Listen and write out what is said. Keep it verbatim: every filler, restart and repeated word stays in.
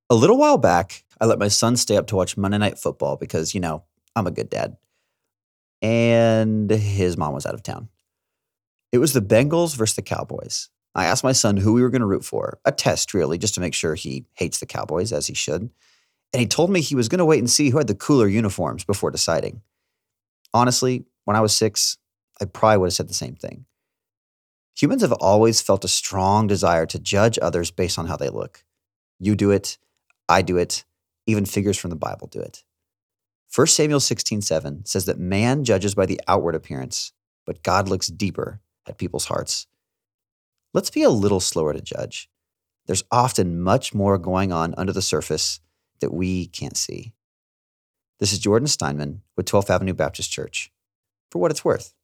A little while back, I let my son stay up to watch Monday Night Football because, you know, I'm a good dad. And his mom was out of town. It was the Bengals versus the Cowboys. I asked my son who we were going to root for, a test really, just to make sure he hates the Cowboys as he should. And he told me he was going to wait and see who had the cooler uniforms before deciding. Honestly, when I was six, I probably would have said the same thing. Humans have always felt a strong desire to judge others based on how they look. You do it, I do it, even figures from the Bible do it. First Samuel sixteen seven says that man judges by the outward appearance, but God looks deeper at people's hearts. Let's be a little slower to judge. There's often much more going on under the surface that we can't see. This is Jordan Steinman with twelfth Avenue Baptist Church. For what it's worth.